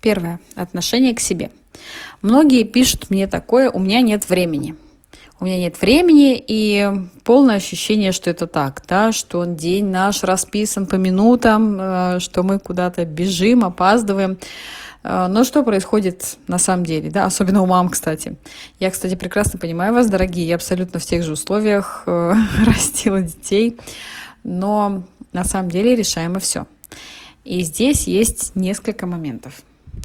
Первое. Отношение к себе. Многие пишут мне такое: у меня нет времени. У меня нет времени, и полное ощущение, что это так, да, что день наш расписан по минутам, что мы куда-то бежим, опаздываем. Но что происходит на самом деле, да, особенно у мам, кстати. Я, кстати, прекрасно понимаю вас, дорогие, я абсолютно в тех же условиях растила детей, но на самом деле решаемо все. И здесь есть несколько моментов.